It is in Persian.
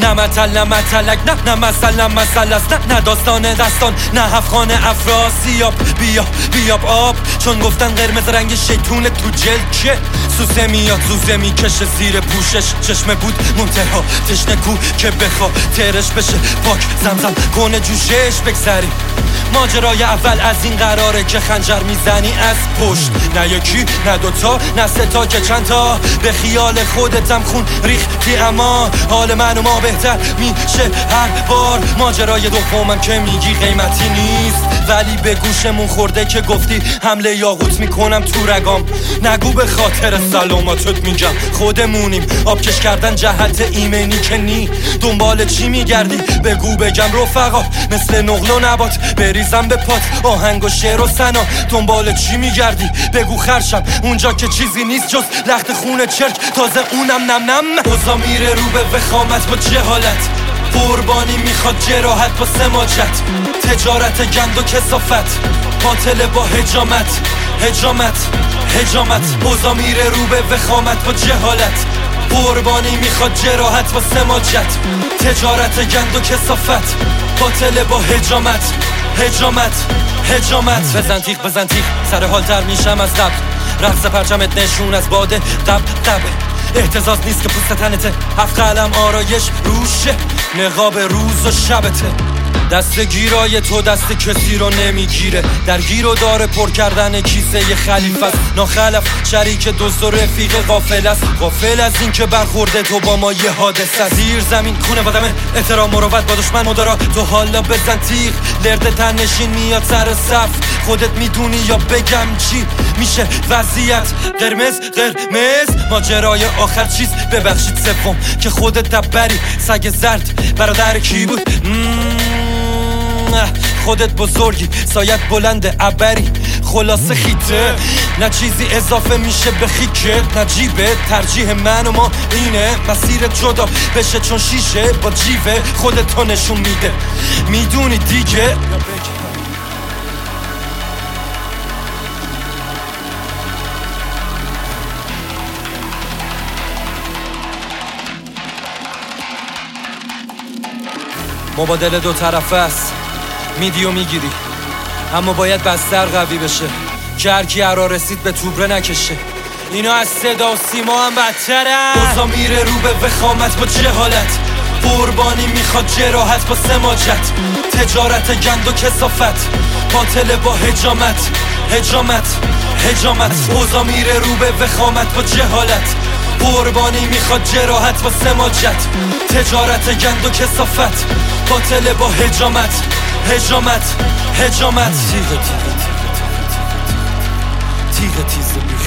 نه متلک نه مسئله است، نه داستان دستان، نه افغان افراسیاب. بیاب آب، چون گفتن قرمز رنگ شیطون تو جلد که سوسه میاد زوزه میکشه زیر پوشش. چشمه بود منتها تشنه کو که بخوا ترش بشه پاک زمزم کنه جوشش. بگذریم ماجرای اول از این قراره که خنجر میزنی از پشت، نه یکی نه دوتا نه سه تا که چند تا. به خیال خودتم خون ریختی اما حال من و ما بهتر میشه هر بار. ماجرای دومم که میگی قیمتی نیست، ولی به گوشمون خورده که گفتی حمله یاقوت میکنم تو رگام. نگو به خاطر سلامتت میگم خودمونیم، آبکش کردن جهت ایمنی که نی. دنبال چی میگردی بگو بگم رفقا، مثل نقل و نبات بریزم به پات آهنگ و شعر و سنا. دنبال چی میگردی بگو خرشم اونجا که چیزی نیست جز لخت خون چرک، تازه اونم نم نم. اوضاع میره رو به وخامت با جهالت، قربانی میخواد جراحت با سماجت. تجارت گند و کثافت، قاتل با هجامت. اوضاع میره رو به وخامت با جهالت، قربانی میخواد جراحت با سماجت. تجارت گند و کثافت، قاتل با هجامت. بزن تیغ سر حال تر میشم از قبل، رقص پرچمت نشون از باده قبل. احتزاز نیست که پوست تنته، 7 قلم آرایش روشه، نقاب روز و شبته. دست گیرای تو دست کسی رو نمیگیره، در گیر و داره پر کردن کیسه خلیفه است. ناخلف شریک دوست و رفیق غافل است، غافل از این که برخورده تو با ما یه حادثه است. زیر زمین خونه بادمه، احترام مروت با دشمن مدارا. تو حالا بزن تیغ، لرد تن نشین میاد سر صف. خودت میدونی یا بگم چی میشه وضعیت؟ قرمز ماجرای آخر چیز، ببخشید سوم که خودت دبری. سگ زرد برادر کی بود؟ خودت بزرگی، سایت بلنده عبری، خلاصه خیته. نه چیزی اضافه میشه به خیکت، نه جیبه. ترجیح من و ما اینه مسیرت جدا بشه، چون شیشه با جیوه خودتو نشون میده. میدونی دیگه مبادله دو طرفه است، میدی و میگیری، اما باید بستر قوی بشه که هرکی هرا رسید به توبره نکشه. اینا از صدا و سیما هم بدترن. اوضاع میره رو به وخامت با جهالت، قربانی میخواد جراحت با سماجت. تجارت گند و کثافت، قاتل با هجامت. اوضاع میره رو به وخامت با جهالت، قربانی میخواد جراحت با سماجت. تجارت گند و کثافت، قاتل با هجامت. تیغ تیز